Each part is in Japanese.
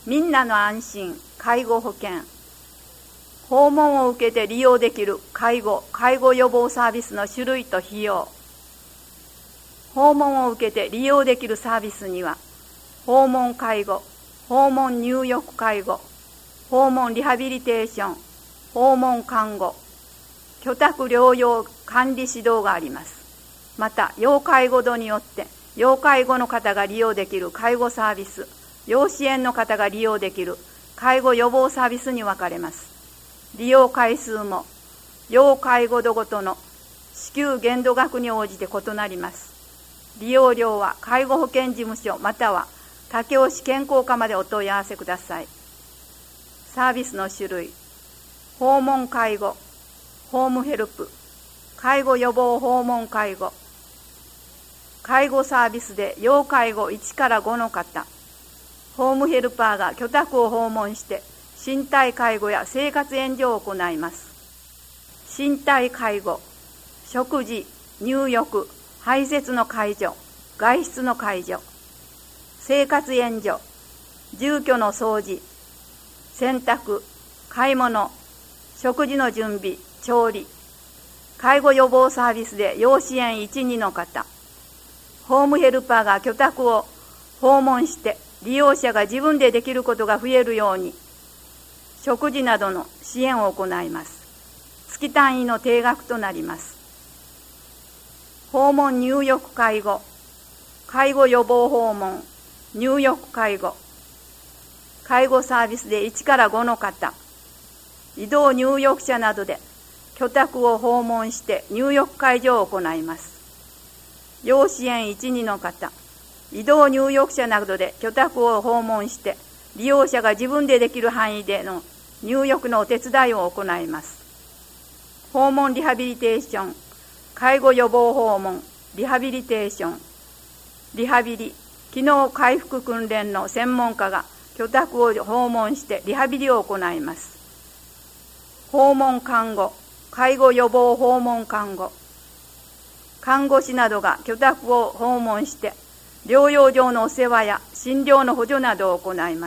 みんなの安心介護保険、訪問を受けて利用できる介護予防サービスの種類と費用。訪問を受けて利用できるサービスには、訪問介護、訪問入浴介護、訪問リハビリテーション、訪問看護、居宅療養管理指導があります。また、要介護度によって、要介護の方が利用できる介護サービス、要支援の方が利用できる介護予防サービスに分かれます。利用回数も、要介護度ごとの支給限度額に応じて異なります。利用料は介護保険事務所または武雄市健康課までお問い合わせください。サービスの種類、訪問介護、ホームヘルプ、介護予防訪問介護、介護サービスで要介護1から5の方、ホームヘルパーが居宅を訪問して身体介護や生活援助を行います。身体介護、食事、入浴、排泄の介助、外出の介助、生活援助、住居の掃除、洗濯、買い物、食事の準備、調理、介護予防サービスで要支援1、2の方、ホームヘルパーが居宅を訪問して利用者が自分でできることが増えるように、食事などの支援を行います。月単位の定額となります。訪問入浴介護、介護予防訪問、入浴介護、介護サービスで1から5の方、移動入浴者などで居宅を訪問して入浴介助を行います。要支援1、2の方、移動入浴者などで居宅を訪問して利用者が自分でできる範囲での入浴のお手伝いを行います。訪問リハビリテーション、介護予防訪問、リハビリテーション、リハビリ、機能回復訓練の専門家が居宅を訪問してリハビリを行います。訪問看護、介護予防訪問看護、看護師などが居宅を訪問して療養上のお世話や診療の補助などを行います。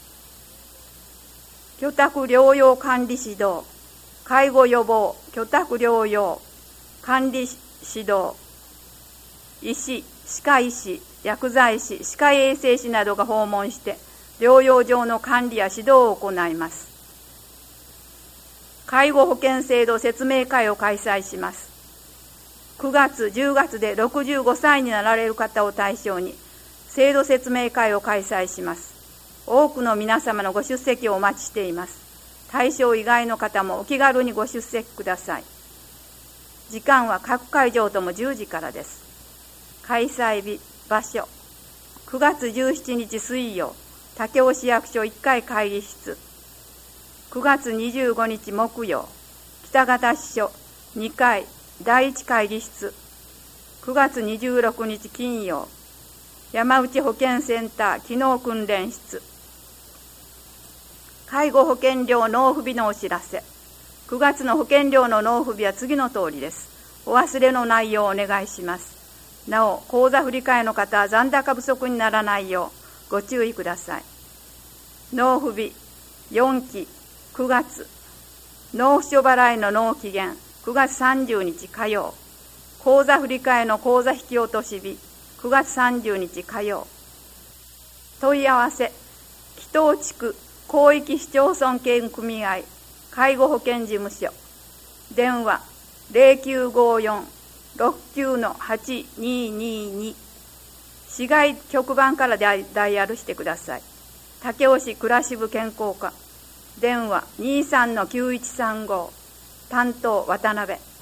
居宅療養管理指導、介護予防、居宅療養、管理指導、医師、歯科医師、薬剤師、歯科衛生士などが訪問して療養上の管理や指導を行います。介護保険制度説明会を開催します。9月、10月で65歳になられる方を対象に制度説明会を開催します。多くの皆様のご出席をお待ちしています。対象以外の方もお気軽にご出席ください。時間は各会場とも10時からです。開催日、場所、9月17日水曜、武雄市役所1階会議室。9月25日木曜、北方支所2階第1会議室。9月26日金曜、山内保健センター機能訓練室。介護保険料納付日のお知らせ。9月の保険料の納付日は次の通りです。お忘れのないようお願いします。なお、口座振替の方は残高不足にならないようご注意ください。納付日、4期、9月。納付書払いの納期限、9月30日火曜。口座振替の口座引き落とし日、9月30日火曜。問い合わせ、木頭地区広域市町村圏組合介護保険事務所。電話、0954-69-8222。市外局番からダイヤルしてください。武雄市暮らし部健康課。電話 23-9135。担当渡辺。